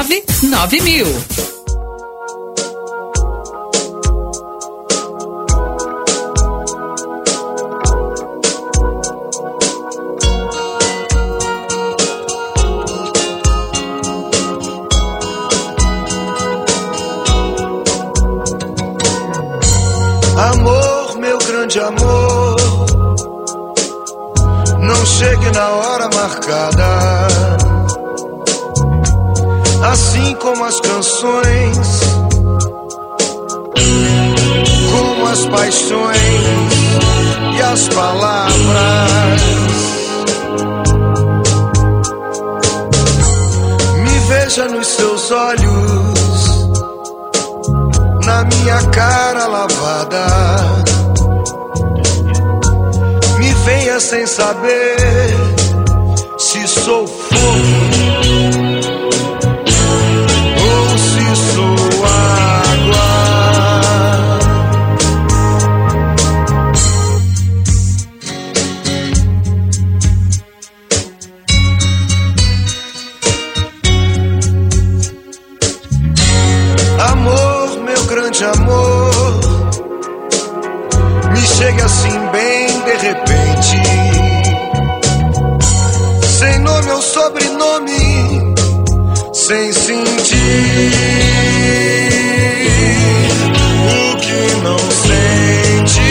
9999000. Amor, meu grande amor, não chegue na hora marcada. Assim como as canções, como as paixões e as palavras. Me veja nos seus olhos, na minha cara lavada. Me venha sem saber se sou fogo ou se sou água. Amor, meu grande amor, me chega assim bem de repente, sem nome ou sobrenome, sem sentir o que não sente.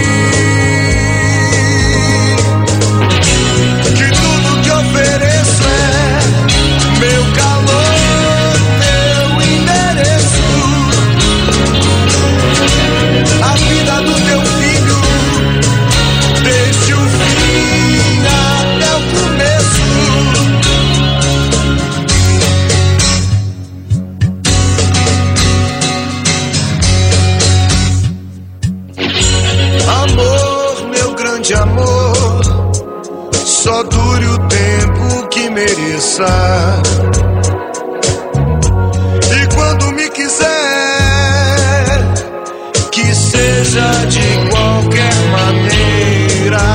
Que tudo que ofereço é meu calor, meu endereço. A vida do teu filho, desde o fim até o começo. Amor, meu grande amor, só dure o tempo que mereça. E quando me quiser, que seja de qualquer maneira.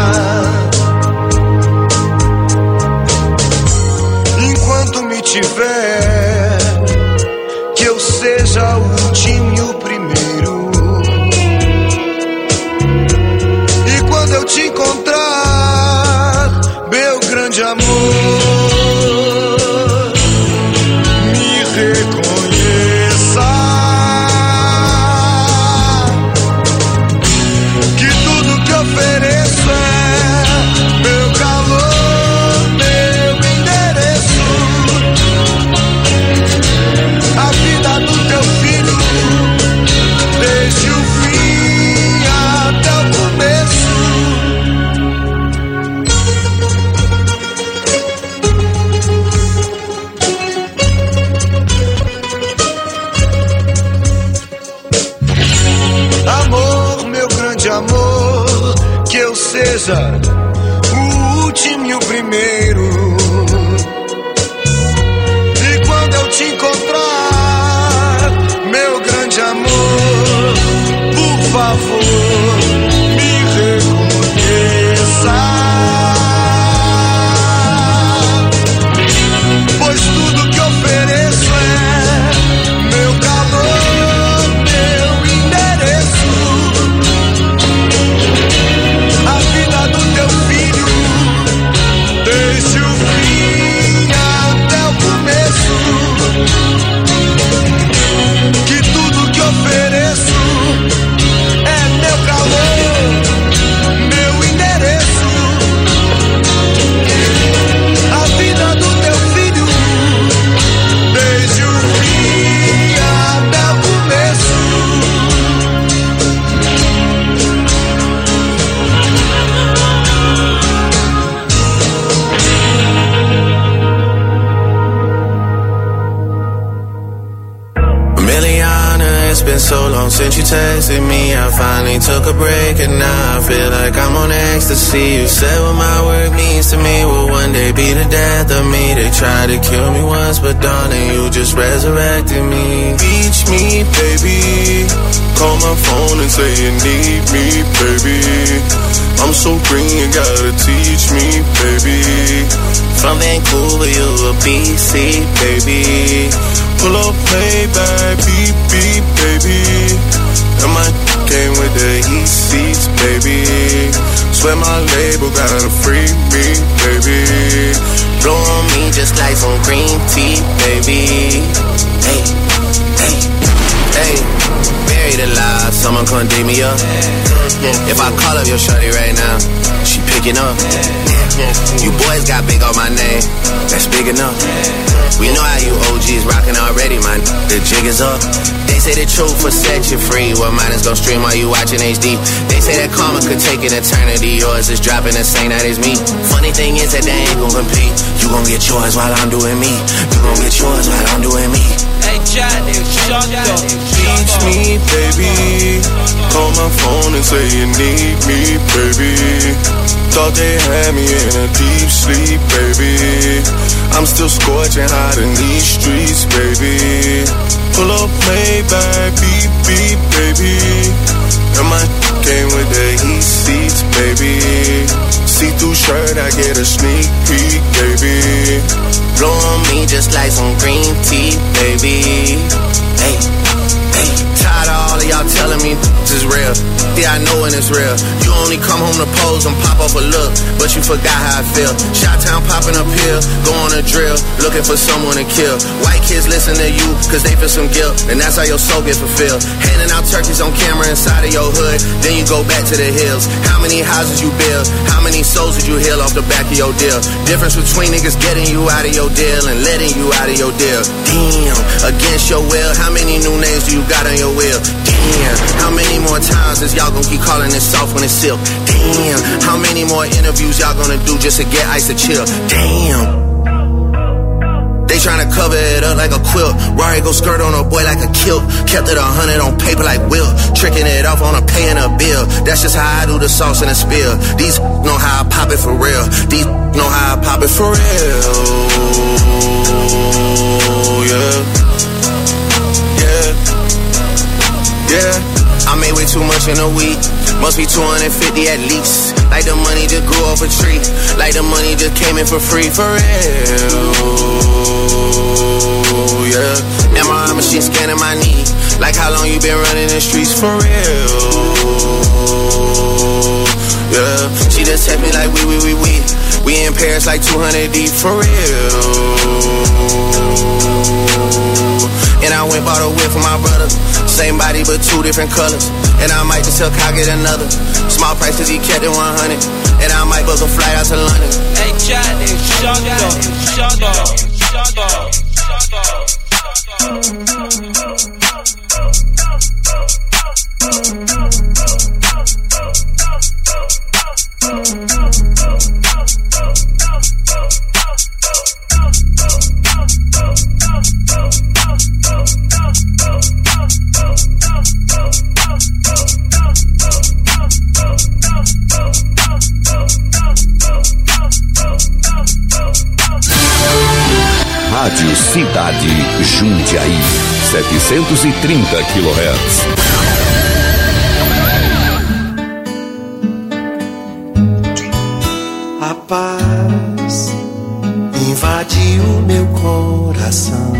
Enquanto me tiver, que eu seja o último e o primeiro. E quando eu te encontrar, meu grande amor, me reconheça. Que tudo que ofereço é meu calor, meu endereço. A vida do teu filho, desde o fim até o começo. Amor, meu grande amor, que eu seja o último e o primeiro. E quando eu te encontrar, meu grande amor, por favor, me reconheça. Pois tudo que ofereço é meu calor, meu endereço. A vida do teu filho, desde o fim até o começo. Que tudo que ofereço é meu calor, meu endereço. A vida do teu filho, desde o fim até o começo. Miliana, it's been so long since you texted me. I finally took a break and now I feel like I'm on ecstasy. You said what my work means to me will one day be the death of me. They tried to kill me once, but darling, you just resurrected me. Reach me, baby. Call my phone and say you need me, baby. I'm so green, you gotta teach me, baby. From Vancouver, you a BC, baby. up Maybach, beep, beep, baby. And my came with the heat seats, baby. Swear my label got a free beat, baby. Blow on me just like some green tea, baby. Hey, hey, hey. Buried alive, someone come dig me up. If I call up your shorty right now, she picking up. You boys got big on my name, that's big enough. We know how you OGs rockin' already, man. The jig is up. They say the truth will set you free. Well, mine is gon' stream while you watching HD. They say that karma could take an eternity. Yours is dropping the same night as me. Funny thing is that they ain't gon' compete. You gon' get yours while I'm doing me. You gon' get yours while I'm doing me. Hey, Johnny, shut up. Teach me, baby. Call my phone and say you need me, baby. Thought they had me in a deep sleep, baby. I'm still scorching hot in these streets, baby. Pull up Maybach, beep, beep, baby. And my came with the heat seats, baby. See-through shirt, I get a sneak peek, baby. Blow on me just like some green tea, baby. Hey, hey. Tired of all of y'all telling me this is real. Yeah, I know when it's real. You only come home to pose and pop off a look, but you forgot how I feel. Shot-town popping up here, go on a drill, looking for someone to kill. White kids listen to you, cause they feel some guilt, and that's how your soul gets fulfilled. Handing out turkeys on camera inside of your hood, then you go back to the hills. How many houses you build? How many souls did you heal off the back of your deal? Difference between niggas getting you out of your deal and letting you out of your deal. Damn, against your will, how many new names do you got on your will? Damn, how many more times is y'all gonna keep calling it soft when it's silk? Damn, how many more interviews y'all gonna do just to get Ice to chill? Damn. They tryna cover it up like a quilt. Rari go skirt on a boy like a kilt. Kept it 100 on paper like Will. Tricking it off on a paying a bill. That's just how I do the sauce in a spill. These know how I pop it for real. These know how I pop it for real. Yeah. Yeah. Yeah. I made way too much in a week. Must be 250 at least. Like the money just grew off a tree. Like the money just came in for free. For real. Yeah. MRI machine scanning my knee. Like how long you been running the streets? For real. Yeah. She just text me like we. We in Paris like 200 deep. For real. And I went bought a whip for my brother. Same body but two different colors. And I might just tell Kyle get another. Small price cause he kept it 100. And I might book a flight out to London. Hey Johnny, shut up, shut up, shut up, shut up. Rádio Cidade Jundiaí, 730 kHz. A paz invadiu meu coração.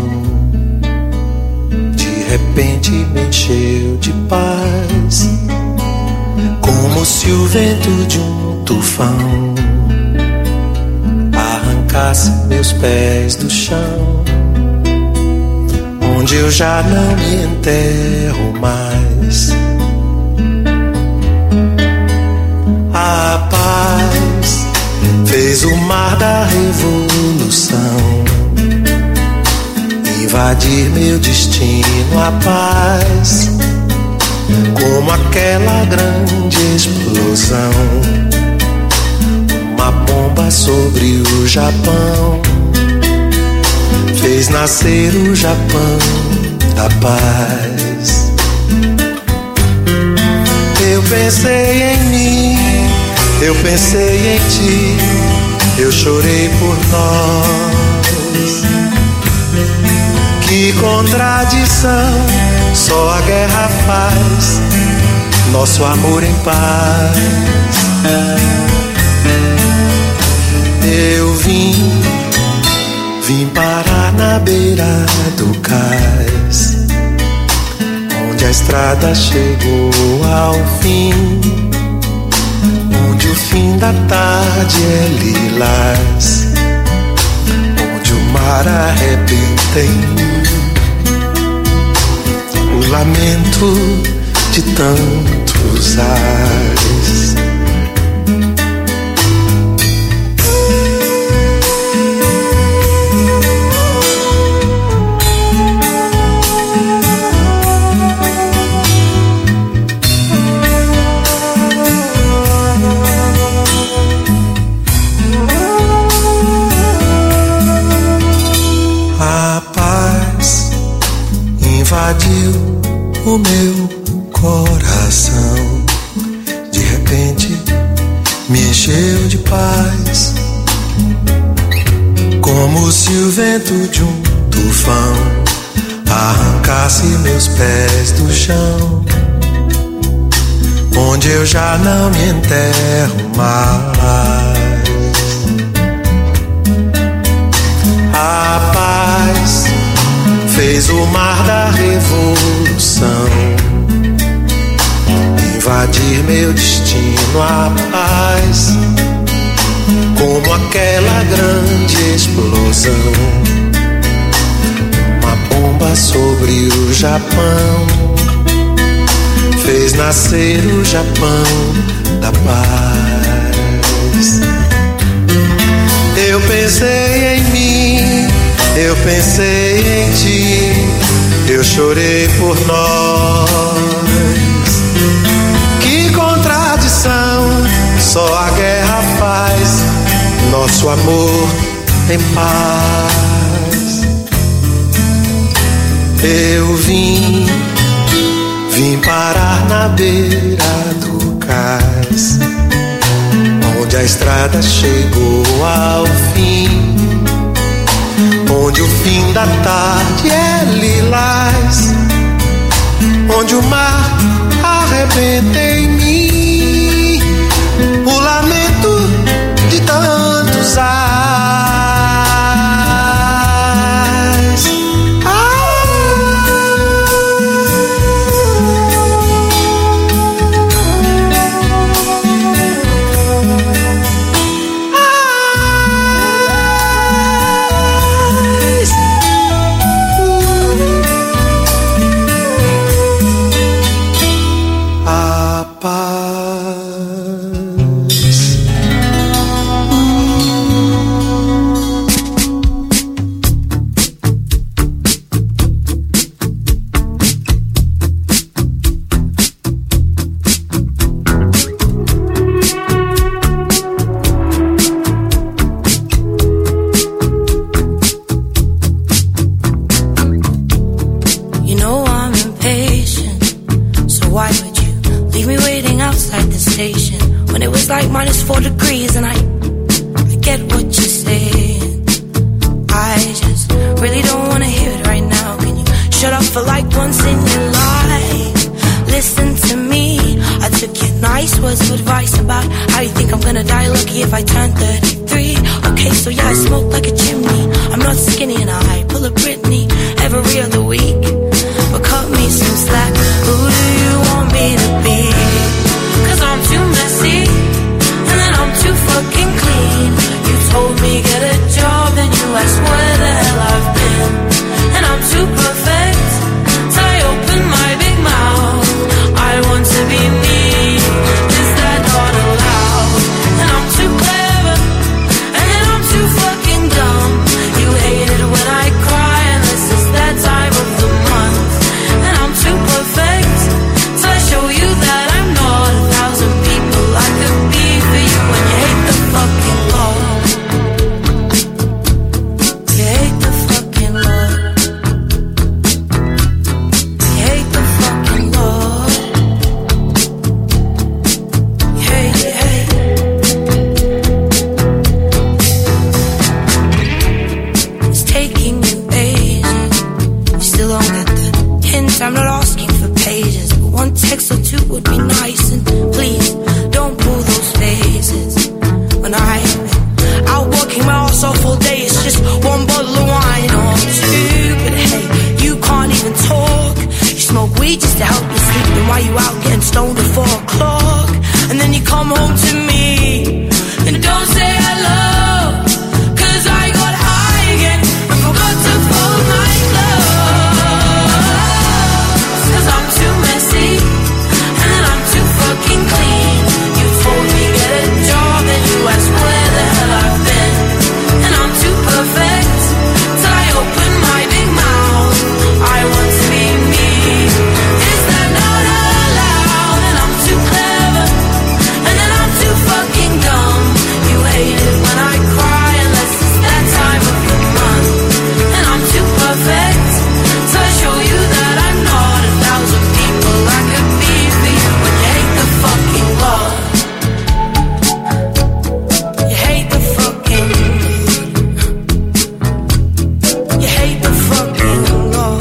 De repente me encheu de paz, como se o vento de um tufão arrancasse meus pés do chão, onde eu já não me enterro mais. A paz fez o mar da revolução invadir meu destino. A paz, como aquela grande explosão, uma bomba sobre o Japão, fez nascer o Japão da paz. Eu pensei em mim, eu pensei em ti, eu chorei por nós. Que contradição, só a guerra faz nosso amor em paz. Eu vim parar na beira do cais, estrada chegou ao fim, onde o fim da tarde é lilás, onde o mar arrebenta em mim, o lamento de tantos ares. Invadiu o meu coração, de repente me encheu de paz, como se o vento de um tufão arrancasse meus pés do chão, onde eu já não me enterro mais. A paz fez o mar da revolução invadir meu destino. A paz, como aquela grande explosão, uma bomba sobre o Japão, fez nascer o Japão da paz. Eu pensei em mim, eu pensei em ti, eu chorei por nós. Que contradição, só a guerra faz nosso amor em paz. Eu vim parar na beira do cais, onde a estrada chegou ao fim, onde o fim da tarde é lilás, onde o mar arrebenta em mim, o lamento de tantos ais. Just to help you Are you out getting stoned at 4 o'clock? And then you come home to me and don't say hello, 'cause I got high again and forgot to fold my clothes. 'Cause I'm too messy and I'm too fucking clean. You told me get a job and you asked where the hell I've been. And I'm too perfect till I open my big mouth. I want to be me. Is that not allowed? And I'm too clever and then I'm too fucking dumb. You hate it when I cry unless it's that time of the month. And I'm too perfect so I show you that I'm not 1,000 people I could be for you. When you hate the fucking law, you hate the fucking, you hate the fucking law.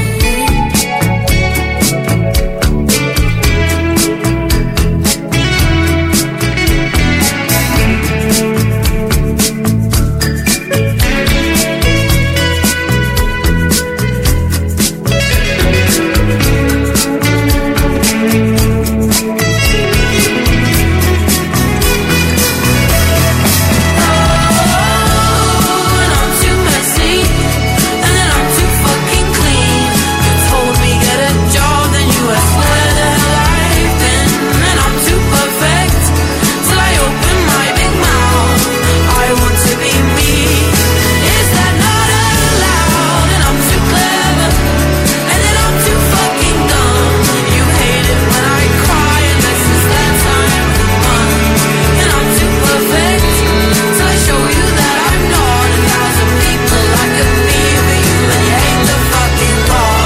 And I'm too messy and then I'm too fucking clean. You told me get a job, then you asked where the hell I've been. And I'm too perfect till I open my big mouth. I want to be me. Is that not allowed? And I'm too clever and then I'm too fucking dumb. You hate it when I cry unless it's that time of the month. And I'm too perfect so I show you that I'm not 1,000 people I could be for you. And you hate the fucking law.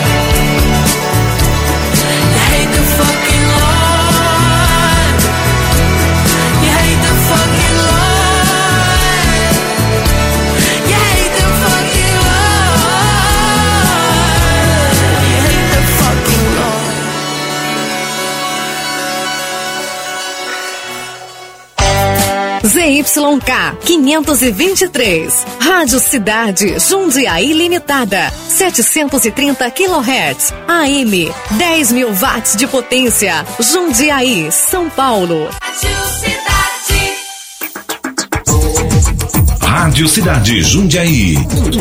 You hate the fucking law. You hate the fucking law. You hate the fucking law. You hate the fucking law. ZYK 523, Rádio Cidade, Jundiaí Limitada, 730 kHz, AM, 10.000 watts de potência, Jundiaí, São Paulo. Rádio Cidade Jundiaí.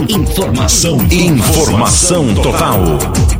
Informação total.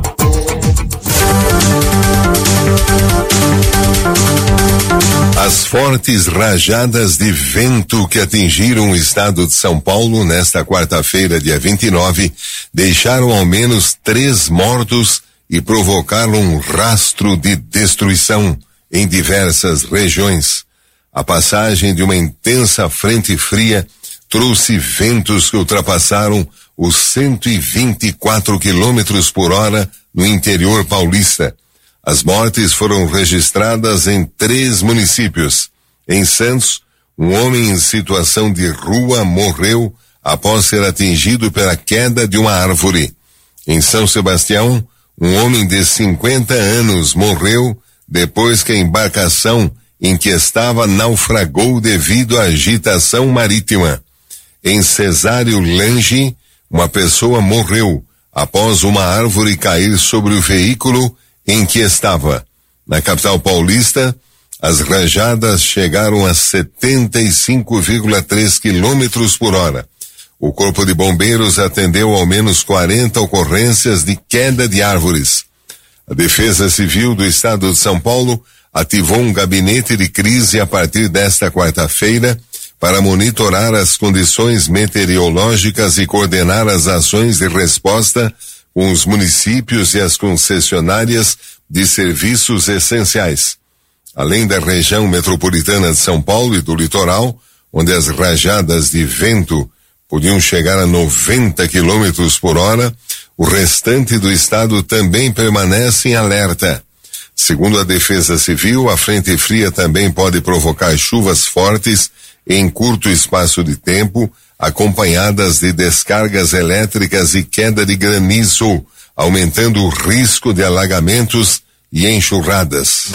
As fortes rajadas de vento que atingiram o estado de São Paulo nesta quarta-feira, dia 29, deixaram ao menos 3 mortos e provocaram um rastro de destruição em diversas regiões. A passagem de uma intensa frente fria trouxe ventos que ultrapassaram os 124 quilômetros por hora no interior paulista. As mortes foram registradas em 3 municípios. Em Santos, um homem em situação de rua morreu após ser atingido pela queda de uma árvore. Em São Sebastião, um homem de 50 anos morreu depois que a embarcação em que estava naufragou devido à agitação marítima. Em Cesário Lange, uma pessoa morreu após uma árvore cair sobre o veículo em que estava. Na capital paulista, as rajadas chegaram a 75,3 quilômetros por hora. O Corpo de Bombeiros atendeu ao menos 40 ocorrências de queda de árvores. A Defesa Civil do Estado de São Paulo ativou um gabinete de crise a partir desta quarta-feira para monitorar as condições meteorológicas e coordenar as ações de resposta com os municípios e as concessionárias de serviços essenciais. Além da região metropolitana de São Paulo e do litoral, onde as rajadas de vento podiam chegar a 90 quilômetros por hora, o restante do estado também permanece em alerta. Segundo a Defesa Civil, a frente fria também pode provocar chuvas fortes em curto espaço de tempo, acompanhadas de descargas elétricas e queda de granizo, aumentando o risco de alagamentos e enxurradas.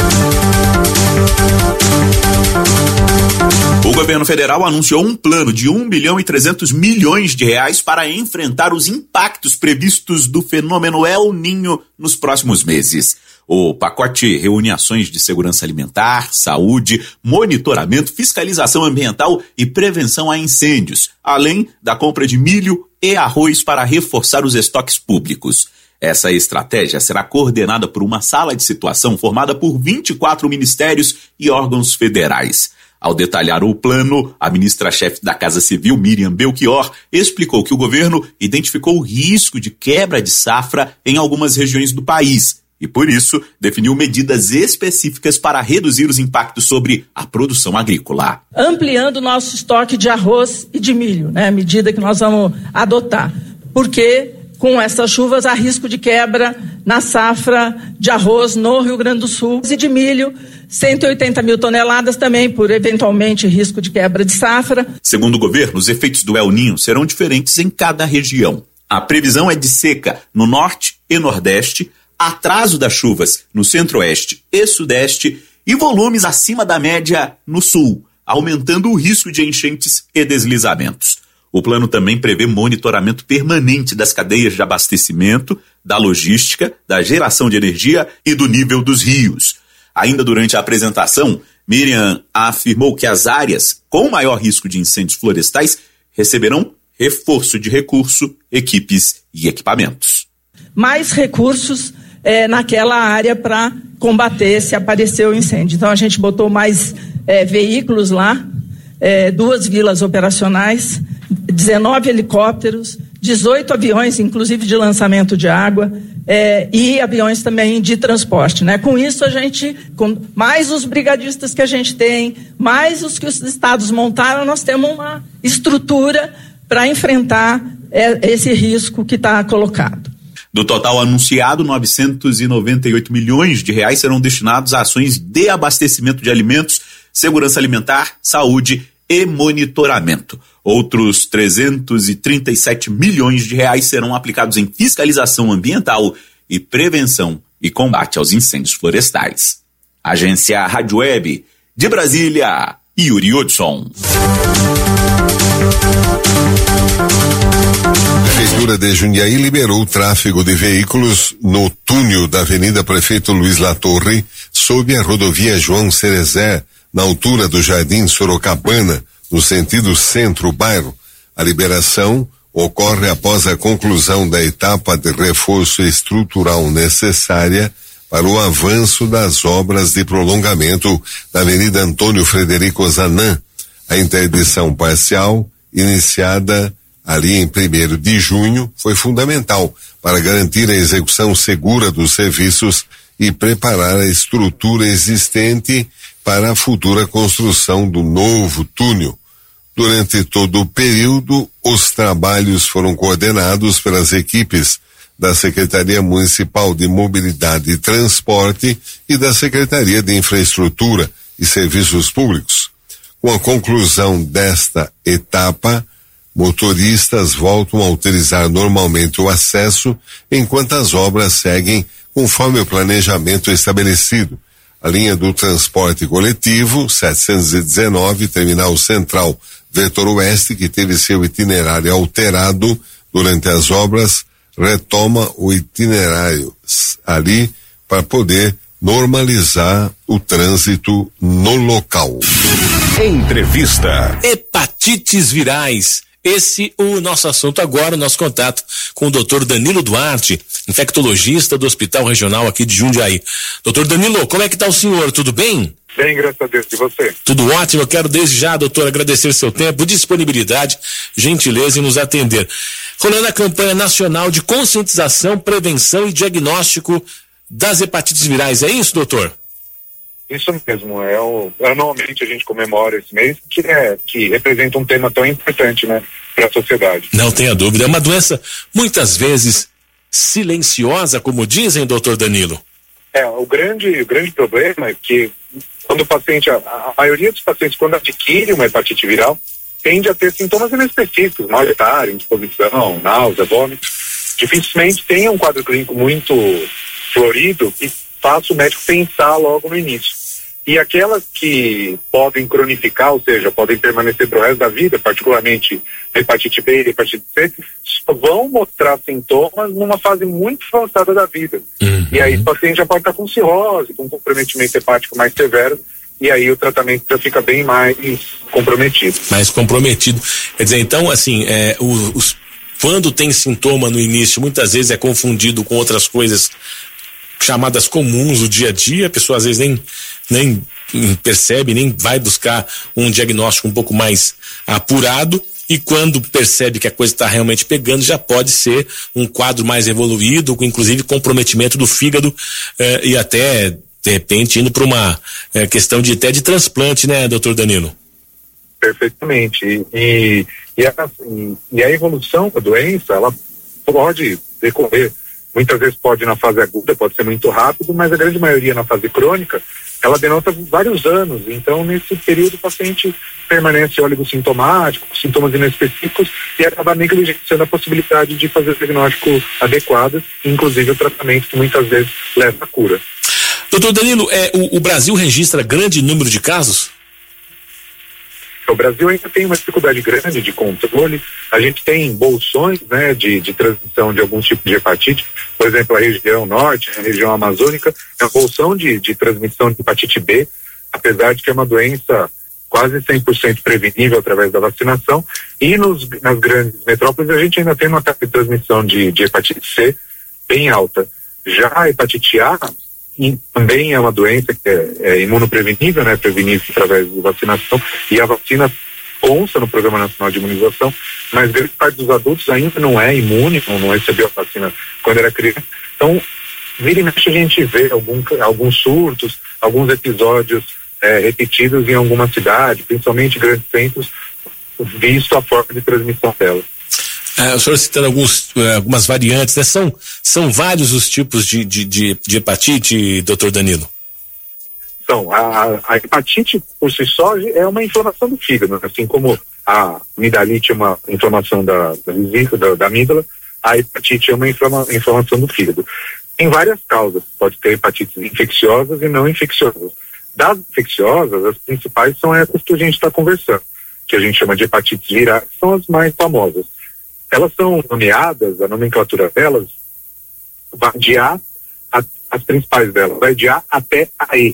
O governo federal anunciou um plano de 1,3 bilhão para enfrentar os impactos previstos do fenômeno El Niño nos próximos meses. O pacote reúne ações de segurança alimentar, saúde, monitoramento, fiscalização ambiental e prevenção a incêndios, além da compra de milho e arroz para reforçar os estoques públicos. Essa estratégia será coordenada por uma sala de situação formada por 24 ministérios e órgãos federais. Ao detalhar o plano, a ministra-chefe da Casa Civil, Miriam Belchior, explicou que o governo identificou o risco de quebra de safra em algumas regiões do país e, por isso, definiu medidas específicas para reduzir os impactos sobre a produção agrícola. Ampliando o nosso estoque de arroz e de milho, né? Medida que nós vamos adotar, porque com essas chuvas há risco de quebra na safra de arroz no Rio Grande do Sul e de milho, 180 mil toneladas também por eventualmente risco de quebra de safra. Segundo o governo, os efeitos do El Niño serão diferentes em cada região. A previsão é de seca no norte e nordeste, atraso das chuvas no centro-oeste e sudeste e volumes acima da média no sul, aumentando o risco de enchentes e deslizamentos. O plano também prevê monitoramento permanente das cadeias de abastecimento, da logística, da geração de energia e do nível dos rios. Ainda durante a apresentação, Miriam afirmou que as áreas com maior risco de incêndios florestais receberão reforço de recurso, equipes e equipamentos. Mais recursos naquela área para combater se aparecer o incêndio. Então a gente botou mais veículos lá, 2 vilas operacionais, 19 helicópteros, 18 aviões, inclusive de lançamento de água, e aviões também de transporte, né? Com isso a gente, com mais os brigadistas que a gente tem, mais os que os estados montaram, nós temos uma estrutura para enfrentar esse risco que está colocado. Do total anunciado, 998 milhões de reais serão destinados a ações de abastecimento de alimentos, segurança alimentar, saúde e monitoramento. Outros 337 milhões de reais serão aplicados em fiscalização ambiental e prevenção e combate aos incêndios florestais. Agência Rádio Web de Brasília, Yuri Hudson. A Prefeitura de Jundiaí liberou o tráfego de veículos no túnel da Avenida Prefeito Luiz Latorre, sob a rodovia João Cerezer, na altura do Jardim Sorocabana, no sentido centro-bairro. A liberação ocorre após a conclusão da etapa de reforço estrutural necessária para o avanço das obras de prolongamento da Avenida Antônio Frederico Zanam. A interdição parcial, iniciada ali em 1º de junho, foi fundamental para garantir a execução segura dos serviços e preparar a estrutura existente para a futura construção do novo túnel. Durante todo o período, os trabalhos foram coordenados pelas equipes da Secretaria Municipal de Mobilidade e Transporte e da Secretaria de Infraestrutura e Serviços Públicos. Com a conclusão desta etapa, motoristas voltam a utilizar normalmente o acesso, enquanto as obras seguem conforme o planejamento estabelecido. A linha do transporte coletivo 719, Terminal Central Vetor Oeste, que teve seu itinerário alterado durante as obras, retoma o itinerário ali para poder normalizar o trânsito no local. Entrevista. Hepatites virais. Esse o nosso assunto agora, o nosso contato com o Dr. Danilo Duarte, infectologista do Hospital Regional aqui de Jundiaí. Dr. Danilo, como é que está o senhor? Tudo bem? Bem, graças a Deus. E você? Tudo ótimo. Eu quero desde já, doutor, agradecer seu tempo, disponibilidade, gentileza em nos atender. Rolando a campanha nacional de conscientização, prevenção e diagnóstico das hepatites virais. É isso, doutor? Isso mesmo. Anualmente a gente comemora esse mês, que representa um tema tão importante, né, para a sociedade. Não tenha dúvida. É uma doença muitas vezes silenciosa, como dizem, doutor Danilo. O grande problema é que quando o paciente, a maioria dos pacientes, quando adquire uma hepatite viral, tende a ter sintomas inespecíficos, mal-estar, indisposição, náusea, vômito. Dificilmente tem um quadro clínico muito florido e faça o médico pensar logo no início. E aquelas que podem cronificar, ou seja, podem permanecer pro resto da vida, particularmente hepatite B e hepatite C, só vão mostrar sintomas numa fase muito avançada da vida. E aí o paciente já pode estar com cirrose, com comprometimento hepático mais severo, e aí o tratamento já fica bem mais comprometido. Mais comprometido. Quer dizer, então, assim, quando tem sintoma no início, muitas vezes é confundido com outras coisas chamadas comuns do dia a dia, a pessoa às vezes nem percebe, nem vai buscar um diagnóstico um pouco mais apurado, e quando percebe que a coisa está realmente pegando, já pode ser um quadro mais evoluído, com inclusive comprometimento do fígado, e até, de repente, indo para uma questão até de transplante, né, doutor Danilo? Perfeitamente. E a evolução da doença, ela pode decorrer, muitas vezes pode na fase aguda, pode ser muito rápido, mas a grande maioria na fase crônica, ela denota vários anos. Então, nesse período, o paciente permanece oligosintomático, sintomas inespecíficos, e acaba negligenciando a possibilidade de fazer o diagnóstico adequado, inclusive o tratamento que muitas vezes leva à cura. Doutor Danilo, o Brasil registra grande número de casos? O Brasil ainda tem uma dificuldade grande de controle. A gente tem bolsões, né, de transmissão de alguns tipos de hepatite. Por exemplo, a região norte, a região amazônica, é uma bolsão de transmissão de hepatite B, apesar de que é uma doença quase 100% prevenível através da vacinação. E nas grandes metrópoles a gente ainda tem uma taxa de transmissão de hepatite C bem alta. Já a hepatite A também é uma doença que é imunoprevenível, né, prevenível através da vacinação, e a vacina consta no Programa Nacional de Imunização, mas grande parte dos adultos ainda não é imune, não recebeu a vacina quando era criança. Então, vira e mexe a gente vê alguns surtos, alguns episódios repetidos em alguma cidade, principalmente grandes centros, visto a forma de transmissão dela. O senhor citando algumas variantes, né? São vários os tipos de hepatite, doutor Danilo? Então, a hepatite por si só é uma inflamação do fígado, assim como a amidalite é uma inflamação da vesícula, da amígdala, a hepatite é uma inflamação do fígado. Tem várias causas, pode ter hepatites infecciosas e não infecciosas. Das infecciosas, as principais são essas que a gente está conversando, que a gente chama de hepatites virais, que são as mais famosas. Elas são nomeadas, a nomenclatura delas vai de A, as principais delas, vai de A até a E.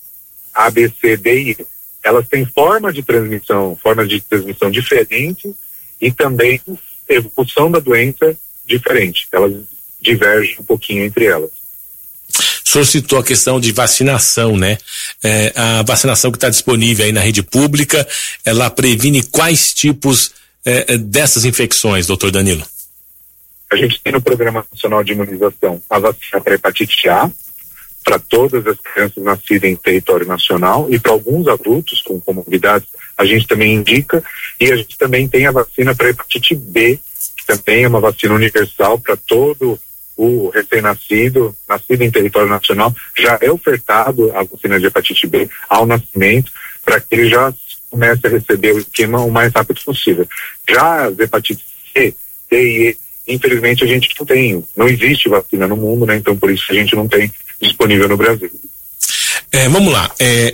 A, B, C, D e E. Elas têm formas de transmissão diferentes e também evolução da doença diferente. Elas divergem um pouquinho entre elas. O senhor citou a questão de vacinação, né? A vacinação que está disponível aí na rede pública, ela previne quais tipos dessas infecções, doutor Danilo? A gente tem no Programa Nacional de Imunização a vacina para hepatite A, para todas as crianças nascidas em território nacional, e para alguns adultos com comorbidades a gente também indica, e a gente também tem a vacina para hepatite B, que também é uma vacina universal para todo o recém-nascido, nascido em território nacional, já é ofertado a vacina de hepatite B ao nascimento, para que ele já comece a receber o esquema o mais rápido possível. Já as hepatites C, D e E, infelizmente a gente não existe vacina no mundo, né? Então por isso a gente não tem disponível no Brasil. Vamos lá,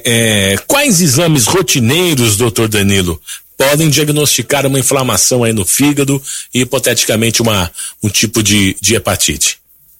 quais exames rotineiros, doutor Danilo, podem diagnosticar uma inflamação aí no fígado e hipoteticamente um tipo de hepatite?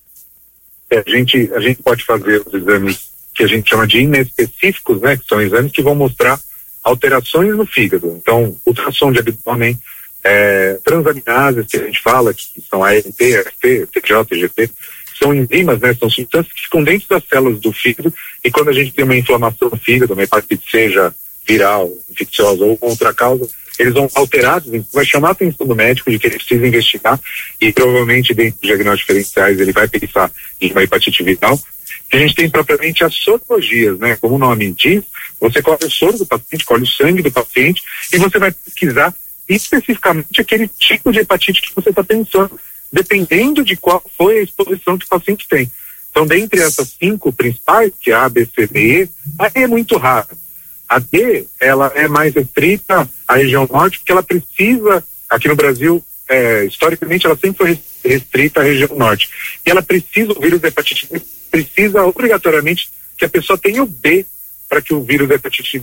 A gente pode fazer os exames que a gente chama de inespecíficos, né? Que são exames que vão mostrar alterações no fígado. Então, ultrassom de abdômen, transaminases, que a gente fala, que são ALT, AST, TJ, TGP, são enzimas, né? São substâncias que ficam dentro das células do fígado, e quando a gente tem uma inflamação no fígado, uma hepatite seja viral, infecciosa ou outra causa, eles vão alterados, vai chamar a atenção do médico de que ele precisa investigar, e provavelmente dentro dos diagnósticos diferenciais ele vai pensar em uma hepatite viral. A gente tem propriamente as sorologias, né? Como o nome diz, você colhe o soro do paciente, colhe o sangue do paciente, e você vai pesquisar especificamente aquele tipo de hepatite que você está pensando, dependendo de qual foi a exposição que o paciente tem. Então, dentre essas 5 principais, que é a, B, C, D e E, a E é muito rara. A D, ela é mais restrita à região norte, porque ela precisa, aqui no Brasil, historicamente, ela sempre foi restrita à região norte. E ela precisa, o vírus da hepatite B, precisa obrigatoriamente que a pessoa tenha o B para que o vírus da hepatite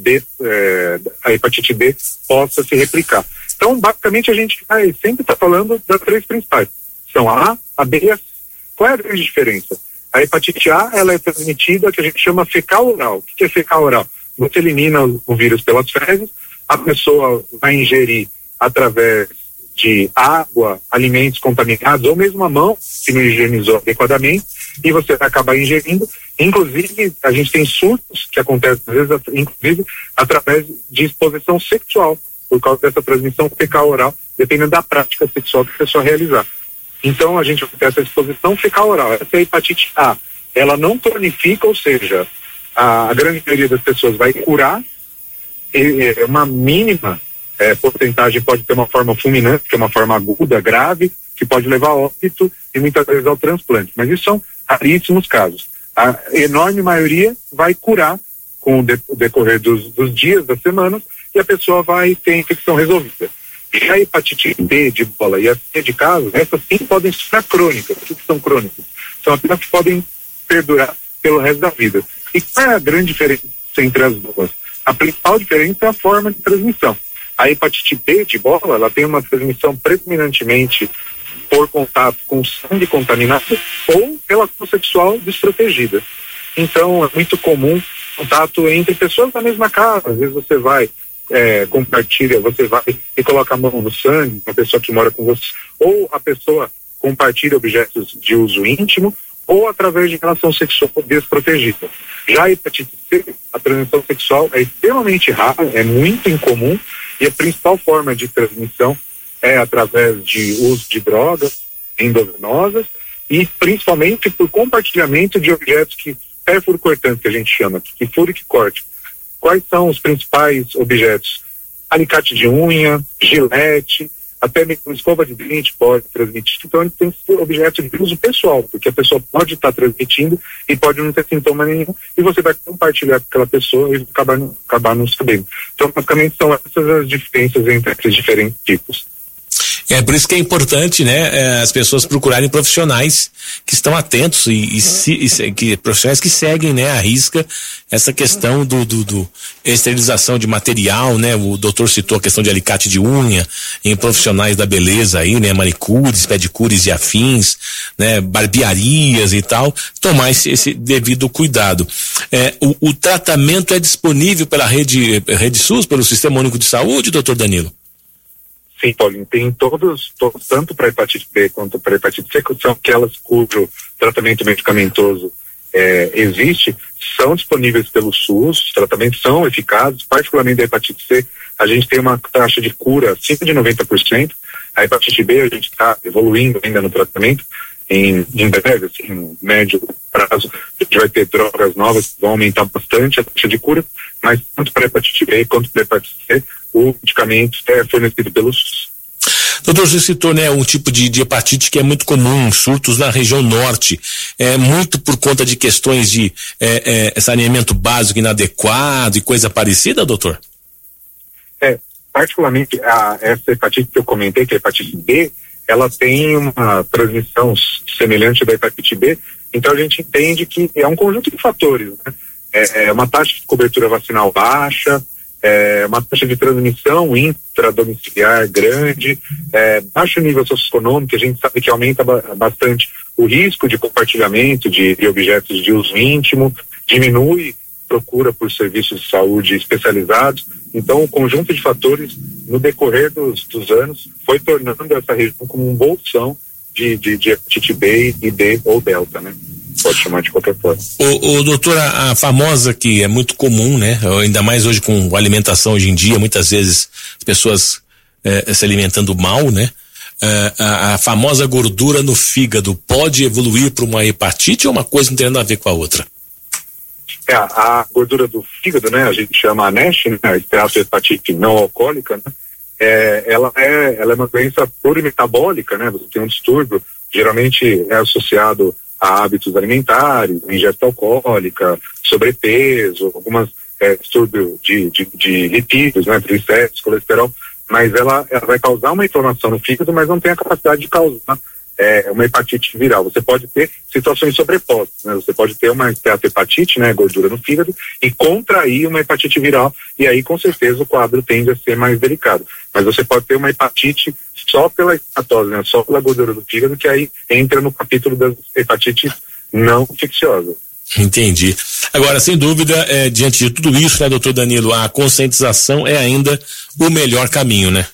a hepatite B possa se replicar. Então, basicamente, a gente vai sempre estar falando das três principais. São a A, B e a C. Qual é a grande diferença? A hepatite A, ela é transmitida, que a gente chama fecal oral. O que é fecal oral? Você elimina o vírus pelas fezes, a pessoa vai ingerir através de água, alimentos contaminados, ou mesmo a mão, se não higienizou adequadamente, e você vai acabar ingerindo. Inclusive, a gente tem surtos que acontecem, às vezes, inclusive, através de exposição sexual, por causa dessa transmissão fecal oral, dependendo da prática sexual que a pessoa realizar. Então, a gente vai ter essa exposição fecal oral. Essa é a hepatite A. Ela não cronifica, ou seja, a grande maioria das pessoas vai curar, uma mínima porcentagem pode ter uma forma fulminante, que é uma forma aguda, grave, que pode levar a óbito e muitas vezes ao transplante. Mas isso são raríssimos casos. A enorme maioria vai curar com o decorrer dos dias, das semanas, e a pessoa vai ter a infecção resolvida. E a hepatite B de bola e a C de caso, essas sim podem ser crônicas. O que são crônicas? São apenas que podem perdurar pelo resto da vida. E qual é a grande diferença entre as duas? A principal diferença é a forma de transmissão. A hepatite B de bola, ela tem uma transmissão predominantemente por contato com sangue contaminado ou relação sexual desprotegida. Então, é muito comum contato entre pessoas da mesma casa. Às vezes você vai, compartilha, você vai e coloca a mão no sangue, uma pessoa que mora com você, ou a pessoa compartilha objetos de uso íntimo, ou através de relação sexual desprotegida. Já a hepatite C, a transmissão sexual é extremamente rara, é muito incomum, e a principal forma de transmissão é através de uso de drogas endovenosas e principalmente por compartilhamento de objetos perfuro-cortantes, que a gente chama, que furo e que corte. Quais são os principais objetos? Alicate de unha, gilete, até mesmo escova de dente pode transmitir. Então, ele tem que ser objeto de uso pessoal, porque a pessoa pode estar transmitindo e pode não ter sintoma nenhum, e você vai compartilhar com aquela pessoa e acabar não sabendo. Então, basicamente, são essas as diferenças entre esses diferentes tipos. É por isso que é importante, né, as pessoas procurarem profissionais que estão atentos que profissionais que seguem, né, à risca essa questão do esterilização de material, né? O doutor citou a questão de alicate de unha em profissionais da beleza aí, né, manicures, pedicures e afins, né, barbearias e tal, tomar esse devido cuidado. O tratamento é disponível pela rede SUS, pelo Sistema Único de Saúde, doutor Danilo? Sim, Paulinho, tem todos, tanto para hepatite B quanto para hepatite C, que são aquelas cujo tratamento medicamentoso existe, são disponíveis pelo SUS, os tratamentos são eficazes, particularmente da hepatite C, a gente tem uma taxa de cura acima de 90%, a hepatite B a gente está evoluindo ainda no tratamento, em breve, assim, no médio prazo, a gente vai ter drogas novas que vão aumentar bastante a taxa de cura, mas tanto para hepatite B quanto para hepatite C, o medicamento é fornecido pelo SUS. Doutor, você citou, né, um tipo de hepatite que é muito comum, surtos na região norte, muito por conta de questões de saneamento básico inadequado e coisa parecida, doutor? Particularmente essa hepatite que eu comentei, que é a hepatite B, ela tem uma transmissão semelhante da hepatite B, então a gente entende que é um conjunto de fatores, né? É uma taxa de cobertura vacinal baixa, uma taxa de transmissão intradomiciliar grande, baixo nível socioeconômico, a gente sabe que aumenta bastante o risco de compartilhamento de objetos de uso íntimo, diminui procura por serviços de saúde especializados. Então, o conjunto de fatores, no decorrer dos anos, foi tornando essa região como um bolsão de hepatite B e D ou delta, né? Pode chamar de qualquer forma. Doutor, a famosa que é muito comum, né? Ainda mais hoje com a alimentação hoje em dia, muitas vezes as pessoas se alimentando mal, né? A famosa gordura no fígado pode evoluir para uma hepatite ou uma coisa não tem nada a ver com a outra? A gordura do fígado, né? A gente chama a NASH, né? A esteatohepatite não alcoólica, né? Ela é uma doença plurimetabólica, né? Você tem um distúrbio, geralmente é associado a hábitos alimentares, ingesta alcoólica, sobrepeso, algumas distúrbios de lipídios, né? Triglicéridos, colesterol, mas ela vai causar uma inflamação no fígado, mas não tem a capacidade de causar uma hepatite viral. Você pode ter situações sobrepostas, né? Você pode ter uma esteatohepatite, né, gordura no fígado, e contrair uma hepatite viral, e aí com certeza o quadro tende a ser mais delicado. Mas você pode ter uma hepatite só pela estatose, né, só pela gordura do fígado, que aí entra no capítulo das hepatites não infecciosas. Entendi. Agora, sem dúvida, diante de tudo isso, né, doutor Danilo, a conscientização é ainda o melhor caminho, né?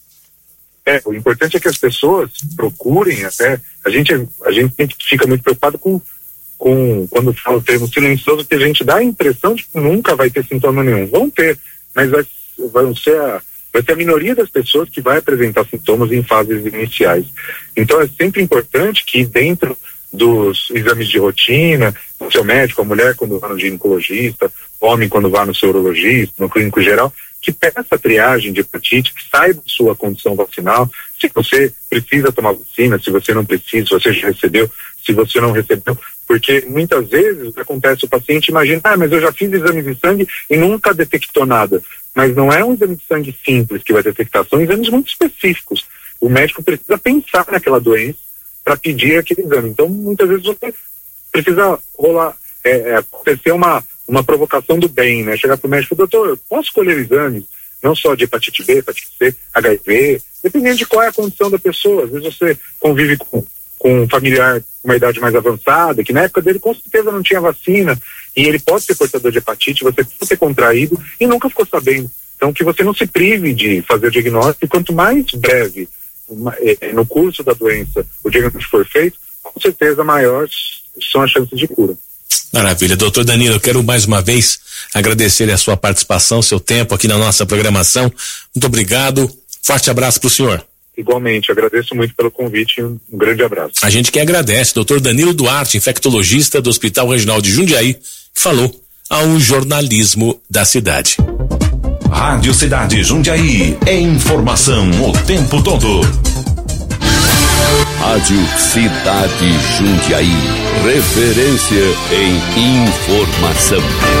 O importante é que as pessoas procurem até, a gente fica muito preocupado com quando fala o termo silencioso, que a gente dá a impressão de que nunca vai ter sintoma nenhum. Vão ter, mas vai ser a minoria das pessoas que vai apresentar sintomas em fases iniciais. Então é sempre importante que dentro dos exames de rotina, o seu médico, a mulher quando vai no ginecologista, o homem quando vai no seu urologista, no clínico geral, que peça a triagem de hepatite, que saiba sua condição vacinal, se você precisa tomar vacina, se você não precisa, se você já recebeu, se você não recebeu, porque muitas vezes o que acontece, o paciente imagina, mas eu já fiz exame de sangue e nunca detectou nada. Mas não é um exame de sangue simples que vai detectar, são exames muito específicos. O médico precisa pensar naquela doença para pedir aquele exame. Então, muitas vezes você precisa acontecer uma provocação do bem, né? Chegar para o médico, doutor, eu posso escolher exames, não só de hepatite B, hepatite C, HIV, dependendo de qual é a condição da pessoa. Às vezes você convive com um familiar com uma idade mais avançada, que na época dele com certeza não tinha vacina, e ele pode ser portador de hepatite, você pode ter contraído e nunca ficou sabendo. Então, que você não se prive de fazer o diagnóstico, e quanto mais breve no curso da doença o diagnóstico for feito, com certeza maiores são as chances de cura. Maravilha. Doutor Danilo, eu quero mais uma vez agradecer a sua participação, seu tempo aqui na nossa programação. Muito obrigado. Forte abraço para o senhor. Igualmente, agradeço muito pelo convite e um grande abraço. A gente que agradece, doutor Danilo Duarte, infectologista do Hospital Regional de Jundiaí, que falou ao jornalismo da cidade. Rádio Cidade Jundiaí, é informação o tempo todo. Rádio Cidade Jundiaí, referência em informação.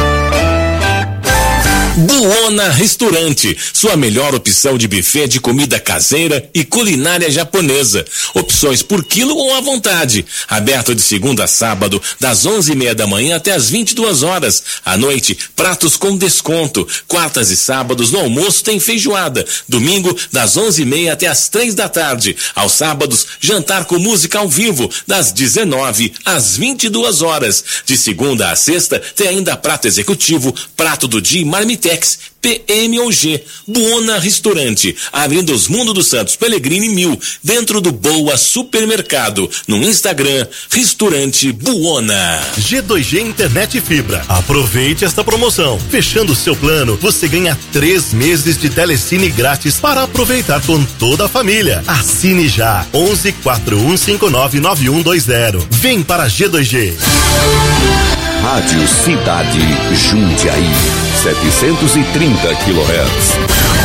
Buona Restaurante, sua melhor opção de buffet de comida caseira e culinária japonesa. Opções por quilo ou à vontade. Aberto de segunda a sábado, das 11:30 da manhã até as 22 horas. À noite, pratos com desconto. Quartas e sábados no almoço tem feijoada. Domingo, das 11:30 até as 3 da tarde. Aos sábados, jantar com música ao vivo, das 19 às 22 horas. De segunda a sexta, tem ainda prato executivo, prato do dia e marmitex, PMOG. Buona Restaurante, Avenida Osmundo dos Santos Pellegrini 1000, dentro do Boa Supermercado. No Instagram, Restaurante Buona. G2G Internet Fibra. Aproveite esta promoção. Fechando o seu plano, você ganha 3 meses de telecine grátis para aproveitar com toda a família. Assine já. 11 4159 9120. Vem para G2G. Rádio Cidade Jundiaí, 730 kHz.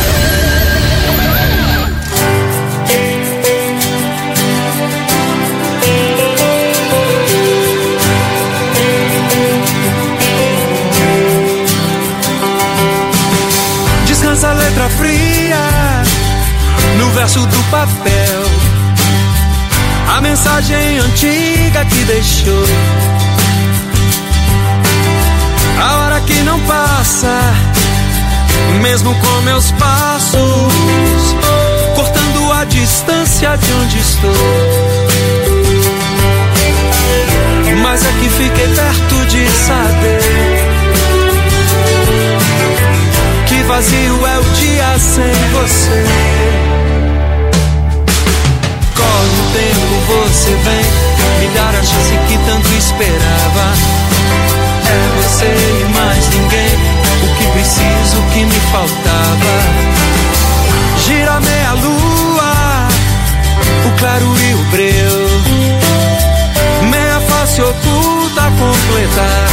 Descansa a letra fria no verso do papel, a mensagem antiga que deixou. A hora que não passa, mesmo com meus passos, cortando a distância de onde estou. Mas é que fiquei perto de saber que vazio é o dia sem você. Corre o tempo, você vem me dar a chance que tanto esperava. É você e mais ninguém, o que preciso, o que me faltava. Gira meia lua, o claro e o breu, meia face oculta a completar.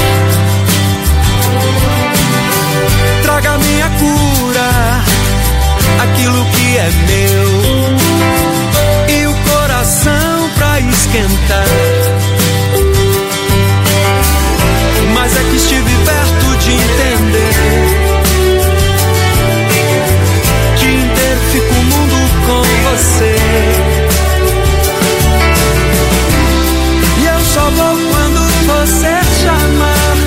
Traga minha cura, aquilo que é meu, e o coração pra esquentar. Mas é que estive perto de entender que inteiro fica o mundo com você. você chamar.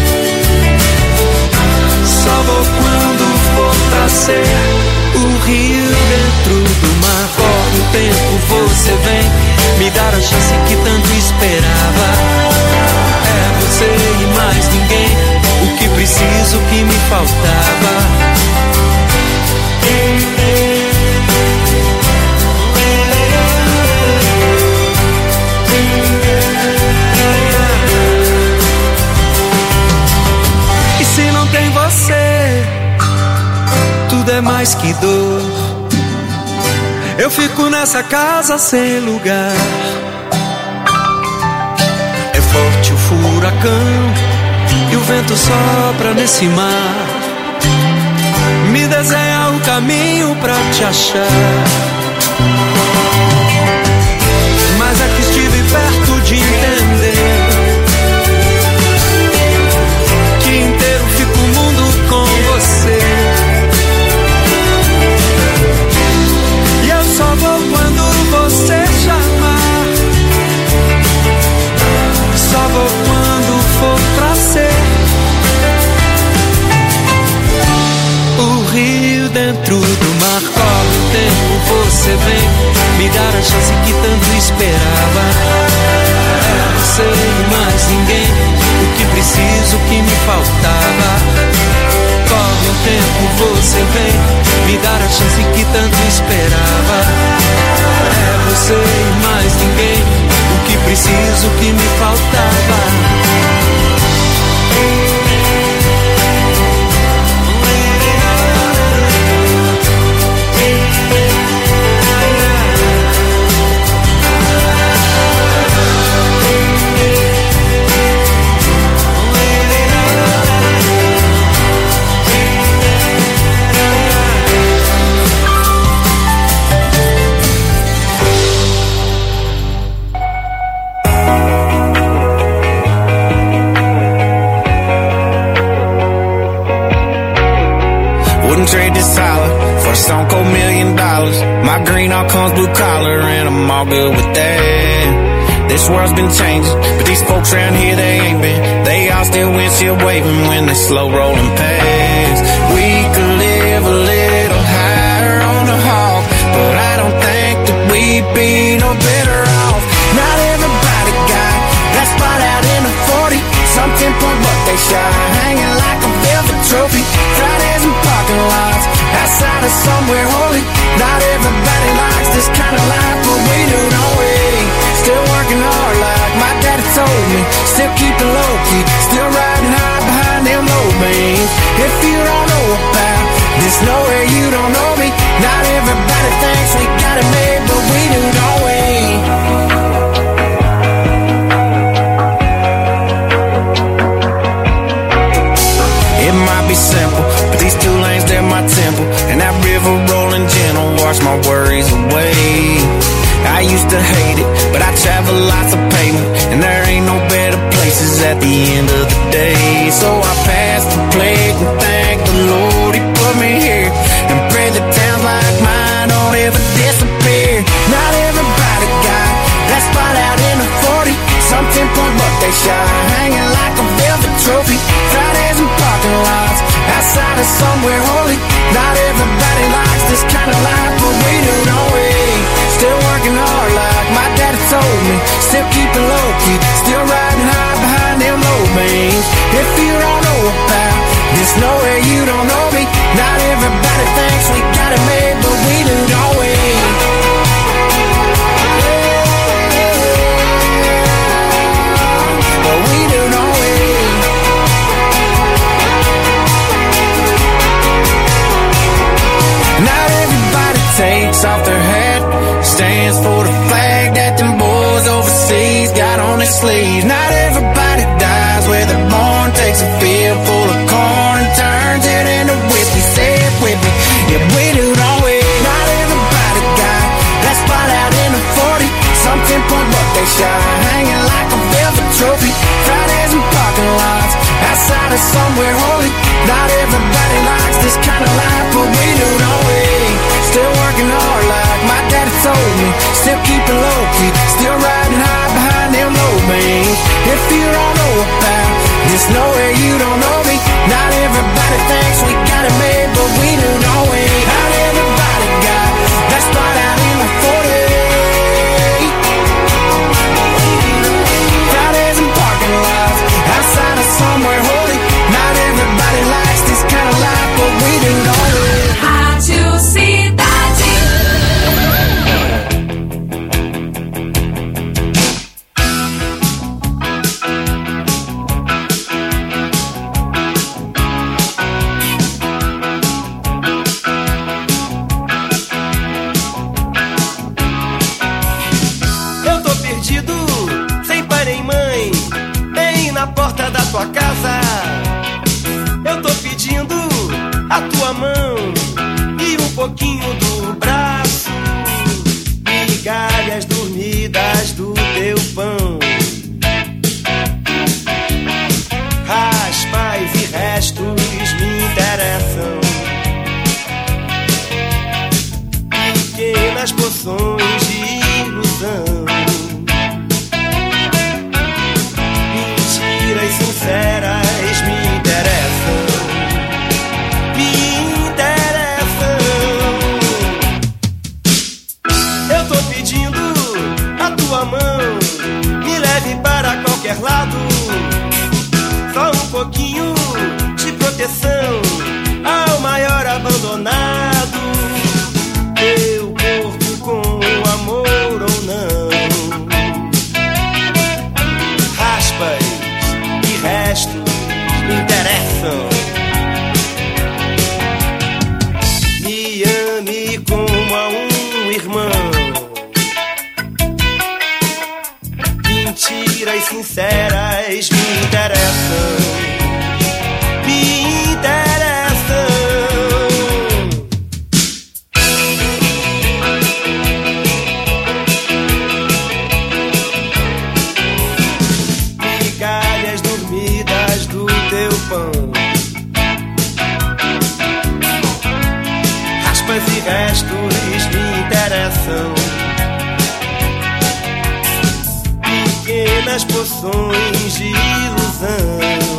Só vou quando for pra ser o rio dentro do mar. Corre o tempo, você vem me dar a chance que tanto esperava. É você e mais ninguém, o que preciso, o que me faltava. E se não tem você, tudo é mais que dor. Eu fico nessa casa sem lugar. É forte o furacão e o vento sopra nesse mar. Me desenha o caminho pra te achar. Mas é que estive perto de entender que inteiro fica o mundo com você. E eu só vou quando você chamar. Só vou quando for pra ser o rio dentro do mar. Corre o tempo, você vem me dar a chance que tanto esperava. É você e mais ninguém, o que preciso, o que me faltava. Corre o tempo, você vem me dar a chance que tanto esperava. É você e mais ninguém, o que preciso, o que me faltava. Trade this holler for a stone cold $1 million. My green all comes blue collar and I'm all good with that. This world's been changing, but these folks around here, they ain't been. They all still windshield waving when they slow rolling past. We could live a little higher on the hog, but I don't think that we'd be no better off. Not everybody got that spot out in the 40. Some 10-point buck they shot, hanging like a velvet trophy. Fridays and parking lots outside of somewhere holy. Not everybody likes this kind of life, but we do, don't we? Still working hard like my daddy told me. Still keeping low key, still riding high behind them low beams. If you don't know about this, nowhere you don't know me. Not everybody thinks we got it made, but we do, don't we? It might be simple, but these 2 lanes, they're my temple. And that river rolling gentle, wash my worries away. I used to hate it, but I travel lots of pavement, and there ain't no better places at the end of the day. So I pass the plate and thank the Lord He put me here, and pray that towns like mine don't ever disappear. Not everybody got that spot out in the 40. Some 10-point buck they shot, hanging like a velvet trophy. Fridays and parking lots outside of somewhere holy. Not everybody likes this kind of life, but we do, don't we? Still working hard like my daddy told me. Still keeping low key, still riding high behind them low beams. If you don't know about this, nowhere you don't know me. Not everybody thinks we got it made, but we do, don't we? But we do, don't we? Not everybody takes off their hat, stands for the flag that them boys overseas got on their sleeves. Not everybody dies where they're born, takes a field full of corn and turns it into whiskey. Say it with me, yeah we do, don't we? Not everybody got that spot out in the 40. Some 10-point buck they shot, hanging like a velvet trophy. Fridays and parking lots outside of somewhere holy. Not everybody likes this kind of life, but we do, don't we? Still working hard like my daddy told me. Still keeping low key, still riding high behind them low beams. If you don't know na porta da tua casa. Eu tô pedindo a tua mão e um pouquinho do braço, migalhas dormidas do teu pão, raspas e restos me interessam, pequenas poções de ilusão, mentiras sinceras me interessam, me interessam. Eu tô pedindo a tua mão, me leve para qualquer lado, só um pouquinho de proteção ao maior abandonado. Teu corpo com amor ou não, raspas e restos me interessam. Me ame como a um irmão, mentiras sinceras me interessam, me interessam. Migalhas dormidas do teu pão, raspas e restos me interessam, pequenas poções de ilusão,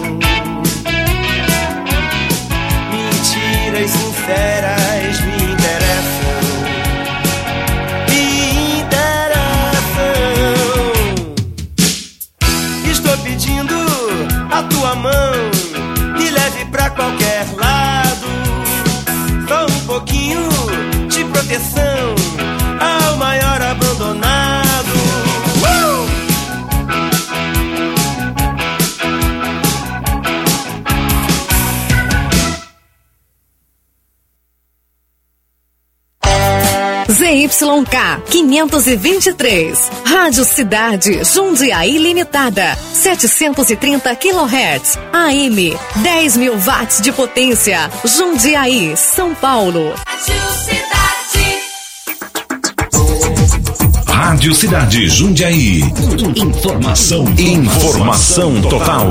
mentiras sinceras me interessam, me interessam. Estou pedindo a tua mão, me leve pra qualquer lado, só um pouquinho de proteção ao maior abandonado. ZYK 523, Rádio Cidade, Jundiaí Limitada, 730 kHz, AM, 10.000 watts de potência, Jundiaí, São Paulo. Rádio Cidade Jundiaí. Informação total.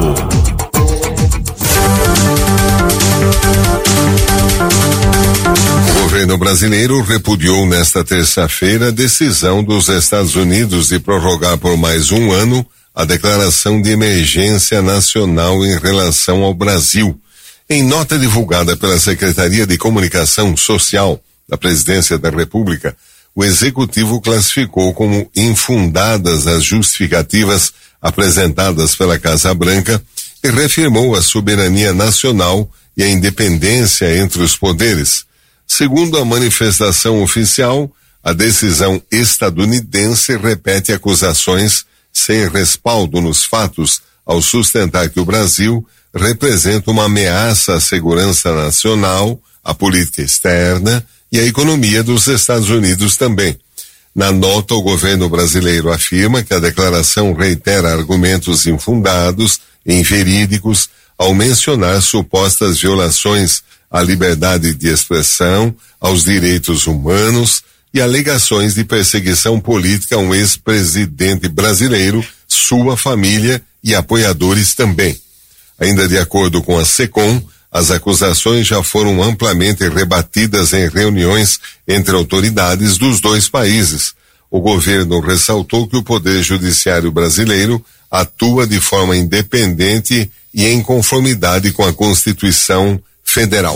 O governo brasileiro repudiou nesta terça-feira a decisão dos Estados Unidos de prorrogar por mais um ano a declaração de emergência nacional em relação ao Brasil. Em nota divulgada pela Secretaria de Comunicação Social da Presidência da República, o Executivo classificou como infundadas as justificativas apresentadas pela Casa Branca e reafirmou a soberania nacional e a independência entre os poderes. Segundo a manifestação oficial, a decisão estadunidense repete acusações sem respaldo nos fatos ao sustentar que o Brasil representa uma ameaça à segurança nacional, à política externa e à economia dos Estados Unidos também. Na nota, o governo brasileiro afirma que a declaração reitera argumentos infundados e inverídicos ao mencionar supostas violações à liberdade de expressão, aos direitos humanos e alegações de perseguição política a um ex-presidente brasileiro, sua família e apoiadores também. Ainda de acordo com a SECOM, as acusações já foram amplamente rebatidas em reuniões entre autoridades dos dois países. O governo ressaltou que o Poder Judiciário brasileiro atua de forma independente e em conformidade com a Constituição Federal.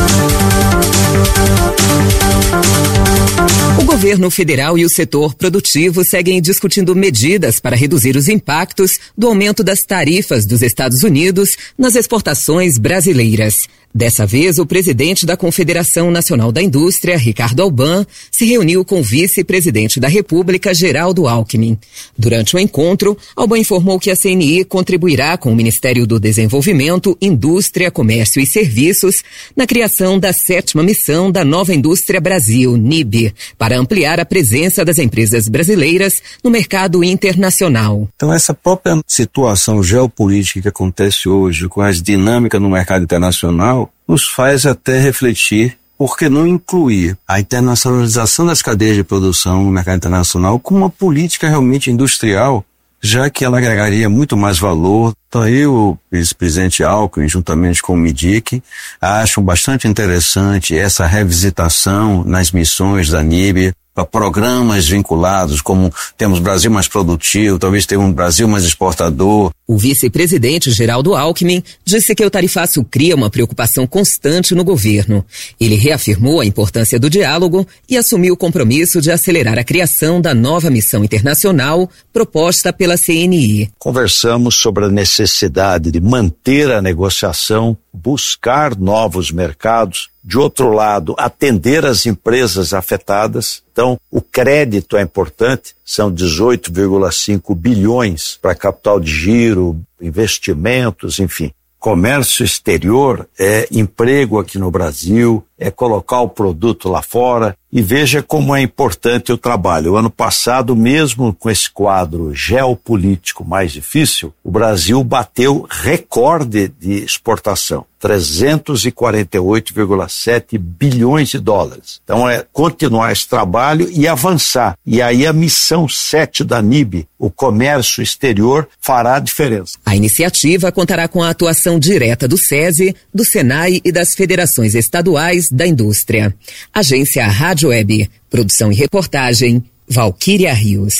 O governo federal e o setor produtivo seguem discutindo medidas para reduzir os impactos do aumento das tarifas dos Estados Unidos nas exportações brasileiras. Dessa vez, o presidente da Confederação Nacional da Indústria, Ricardo Alban, se reuniu com o vice-presidente da República, Geraldo Alckmin. Durante o encontro, Alban informou que a CNI contribuirá com o Ministério do Desenvolvimento, Indústria, Comércio e Serviços na criação da 7ª missão da Nova Indústria Brasil, NIB, para ampliar a presença das empresas brasileiras no mercado internacional. Então, essa própria situação geopolítica que acontece hoje, com as dinâmicas no mercado internacional, nos faz até refletir por que não incluir a internacionalização das cadeias de produção no mercado internacional como uma política realmente industrial, já que ela agregaria muito mais valor. Então aí o vice-presidente Alckmin, juntamente com o MIDIC, acham bastante interessante essa revisitação nas missões da NIB, para programas vinculados, como temos Brasil mais produtivo, talvez tenha um Brasil mais exportador. O vice-presidente Geraldo Alckmin disse que o tarifaço cria uma preocupação constante no governo. Ele reafirmou a importância do diálogo e assumiu o compromisso de acelerar a criação da nova missão internacional proposta pela CNI. Conversamos sobre a necessidade de manter a negociação, buscar novos mercados, de outro lado, atender as empresas afetadas. Então, o crédito é importante, são 18,5 bilhões para capital de giro, investimentos, enfim. Comércio exterior é emprego aqui no Brasil, é colocar o produto lá fora, e veja como é importante o trabalho. O ano passado, mesmo com esse quadro geopolítico mais difícil, o Brasil bateu recorde de exportação, 348,7 bilhões de dólares. Então é continuar esse trabalho e avançar. E aí a missão 7 da NIB, o comércio exterior, fará a diferença. A iniciativa contará com a atuação direta do SESI, do SENAI e das federações estaduais da indústria. Agência Rádio Web. Produção e reportagem, Valquíria Rios.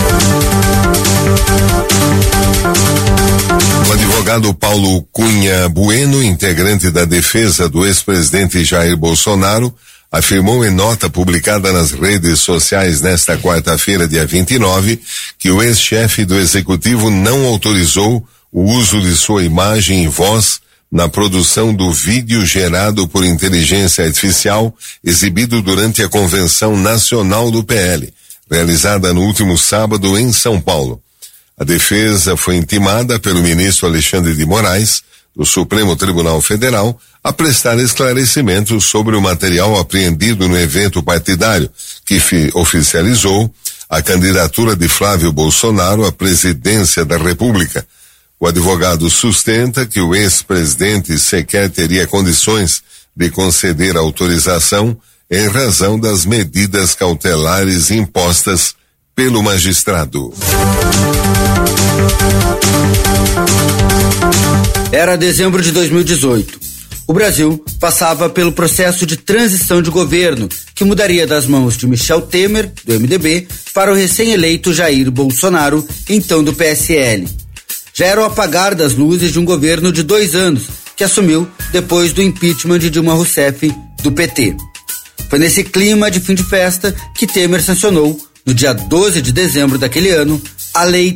O advogado Paulo Cunha Bueno, integrante da defesa do ex-presidente Jair Bolsonaro, afirmou em nota publicada nas redes sociais nesta quarta-feira, dia 29, que o ex-chefe do executivo não autorizou o uso de sua imagem e voz na produção do vídeo gerado por inteligência artificial exibido durante a Convenção Nacional do PL, realizada no último sábado em São Paulo. A defesa foi intimada pelo ministro Alexandre de Moraes, do Supremo Tribunal Federal, a prestar esclarecimentos sobre o material apreendido no evento partidário, que oficializou a candidatura de Flávio Bolsonaro à presidência da República. O advogado sustenta que o ex-presidente sequer teria condições de conceder autorização em razão das medidas cautelares impostas pelo magistrado. Era dezembro de 2018. O Brasil passava pelo processo de transição de governo, que mudaria das mãos de Michel Temer, do MDB, para o recém-eleito Jair Bolsonaro, então do PSL. Já era o apagar das luzes de um governo de 2 anos, que assumiu depois do impeachment de Dilma Rousseff, do PT. Foi nesse clima de fim de festa que Temer sancionou, no dia 12 de dezembro daquele ano, a Lei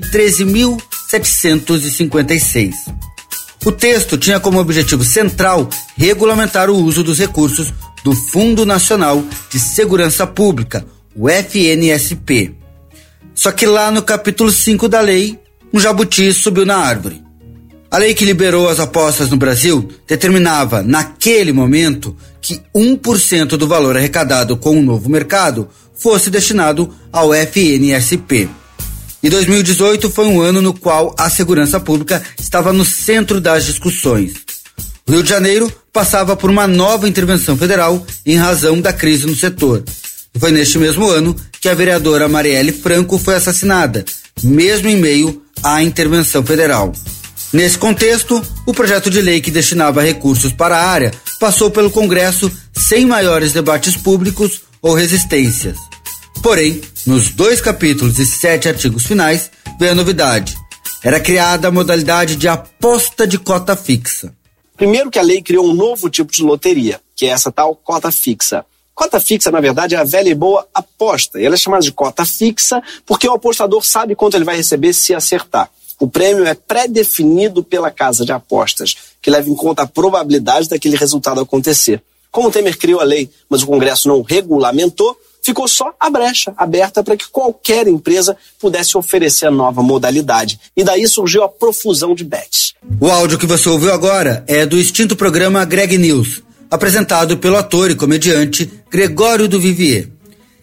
13.756. O texto tinha como objetivo central regulamentar o uso dos recursos do Fundo Nacional de Segurança Pública, o FNSP. Só que lá no capítulo 5 da lei, um jabuti subiu na árvore. A lei que liberou as apostas no Brasil determinava, naquele momento, que 1% do valor arrecadado com o novo mercado fosse destinado ao FNSP. E 2018 foi um ano no qual a segurança pública estava no centro das discussões. O Rio de Janeiro passava por uma nova intervenção federal em razão da crise no setor. E foi neste mesmo ano que a vereadora Marielle Franco foi assassinada, mesmo em meio à intervenção federal. Nesse contexto, o projeto de lei que destinava recursos para a área passou pelo Congresso sem maiores debates públicos ou resistências. Porém, nos 2 capítulos e 7 artigos finais, veio a novidade. Era criada a modalidade de aposta de cota fixa. Primeiro que a lei criou um novo tipo de loteria, que é essa tal cota fixa. Cota fixa, na verdade, é a velha e boa aposta. E ela é chamada de cota fixa porque o apostador sabe quanto ele vai receber se acertar. O prêmio é pré-definido pela casa de apostas, que leva em conta a probabilidade daquele resultado acontecer. Como o Temer criou a lei, mas o Congresso não regulamentou, ficou só a brecha aberta para que qualquer empresa pudesse oferecer a nova modalidade. E daí surgiu a profusão de bets. O áudio que você ouviu agora é do extinto programa Greg News, apresentado pelo ator e comediante Gregório do Vivier.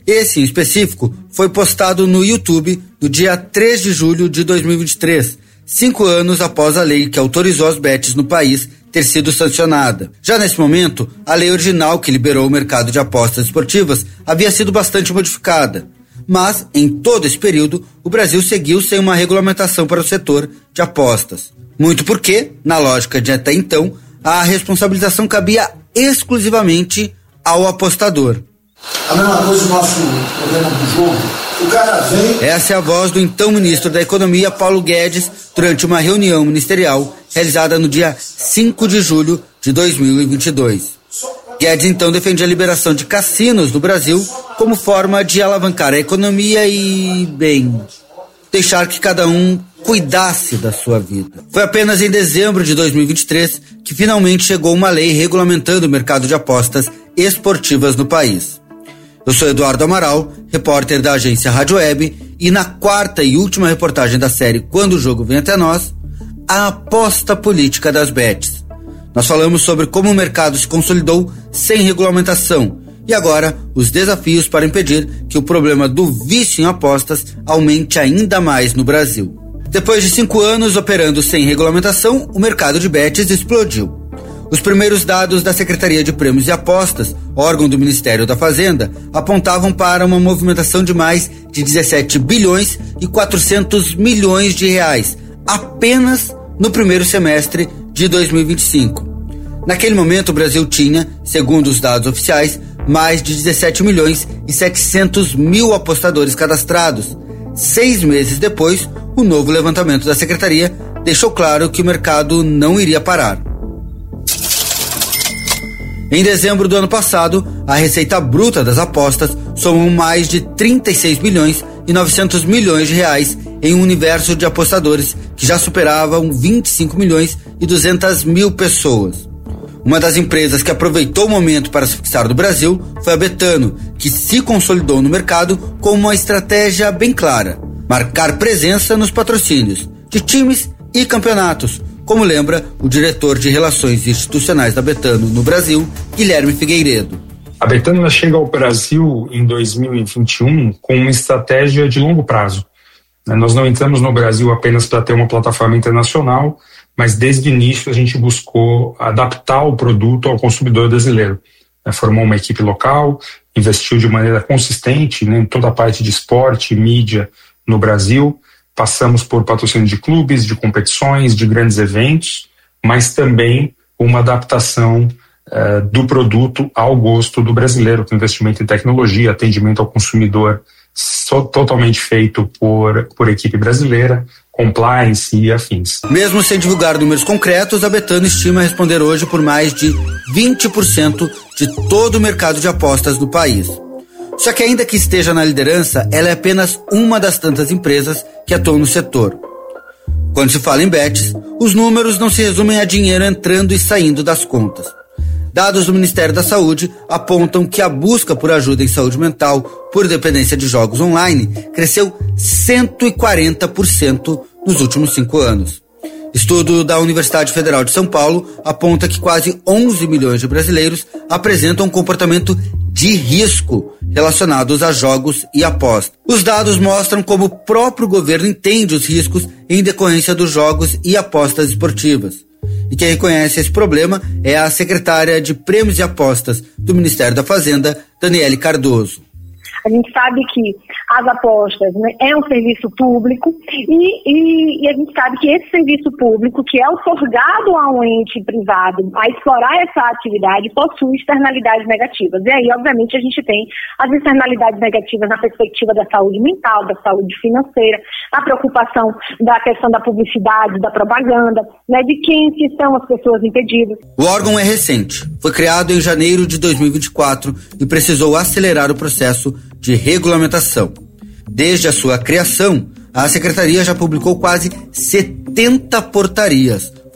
Esse, em específico, foi postado no YouTube no dia 3 de julho de 2023, 5 anos após a lei que autorizou as bets no país ter sido sancionada. Já nesse momento, a lei original que liberou o mercado de apostas esportivas havia sido bastante modificada. Mas, em todo esse período, o Brasil seguiu sem uma regulamentação para o setor de apostas. Muito porque, na lógica de até então, a responsabilização cabia exclusivamente ao apostador. A mesma coisa do nosso programa do jogo. O cara vem... Essa é a voz do então ministro da Economia, Paulo Guedes, durante uma reunião ministerial realizada no dia 5 de julho de 2022. Guedes então defendia a liberação de cassinos no Brasil como forma de alavancar a economia e, bem, deixar que cada um cuidasse da sua vida. Foi apenas em dezembro de 2023 que finalmente chegou uma lei regulamentando o mercado de apostas esportivas no país. Eu sou Eduardo Amaral, repórter da agência Rádio Web, e na quarta e última reportagem da série Quando o Jogo Vem Até Nós, a aposta política das bets. Nós falamos sobre como o mercado se consolidou sem regulamentação e agora os desafios para impedir que o problema do vício em apostas aumente ainda mais no Brasil. Depois de 5 anos operando sem regulamentação, o mercado de bets explodiu. Os primeiros dados da Secretaria de Prêmios e Apostas, órgão do Ministério da Fazenda, apontavam para uma movimentação de mais de 17 bilhões e 400 milhões de reais, apenas no primeiro semestre de 2025. Naquele momento, o Brasil tinha, segundo os dados oficiais, mais de 17 milhões e 700 mil apostadores cadastrados. 6 meses depois, o novo levantamento da Secretaria deixou claro que o mercado não iria parar. Em dezembro do ano passado, a receita bruta das apostas somou mais de 36 bilhões e 900 milhões de reais em um universo de apostadores que já superavam 25 milhões e 200 mil pessoas. Uma das empresas que aproveitou o momento para se fixar no Brasil foi a Betano, que se consolidou no mercado com uma estratégia bem clara: marcar presença nos patrocínios de times e campeonatos, como lembra o diretor de Relações Institucionais da Betano no Brasil, Guilherme Figueiredo. A Betano chega ao Brasil em 2021 com uma estratégia de longo prazo. Nós não entramos no Brasil apenas para ter uma plataforma internacional, mas desde o início a gente buscou adaptar o produto ao consumidor brasileiro. Formou uma equipe local, investiu de maneira consistente em toda a parte de esporte, mídia no Brasil. Passamos por patrocínio de clubes, de competições, de grandes eventos, mas também uma adaptação do produto ao gosto do brasileiro, com investimento em tecnologia, atendimento ao consumidor totalmente feito por equipe brasileira, compliance e afins. Mesmo sem divulgar números concretos, a Betano estima responder hoje por mais de 20% de todo o mercado de apostas do país. Só que ainda que esteja na liderança, ela é apenas uma das tantas empresas que atuam no setor. Quando se fala em bets, os números não se resumem a dinheiro entrando e saindo das contas. Dados do Ministério da Saúde apontam que a busca por ajuda em saúde mental por dependência de jogos online cresceu 140% nos últimos 5 anos. Estudo da Universidade Federal de São Paulo aponta que quase 11 milhões de brasileiros apresentam um comportamento de risco relacionados a jogos e apostas. Os dados mostram como o próprio governo entende os riscos em decorrência dos jogos e apostas esportivas. E quem reconhece esse problema é a secretária de Prêmios e Apostas do Ministério da Fazenda, Daniele Cardoso. A gente sabe que as apostas, né, é um serviço público e a gente sabe que esse serviço público, que é outorgado a um ente privado a explorar essa atividade, possui externalidades negativas. E aí, obviamente, a gente tem as externalidades negativas na perspectiva da saúde mental, da saúde financeira, a preocupação da questão da publicidade, da propaganda, né, de quem que são as pessoas impedidas. O órgão é recente. Foi criado em janeiro de 2024 e precisou acelerar o processo de regulamentação. Desde a sua criação, a Secretaria já publicou quase 70 portarias,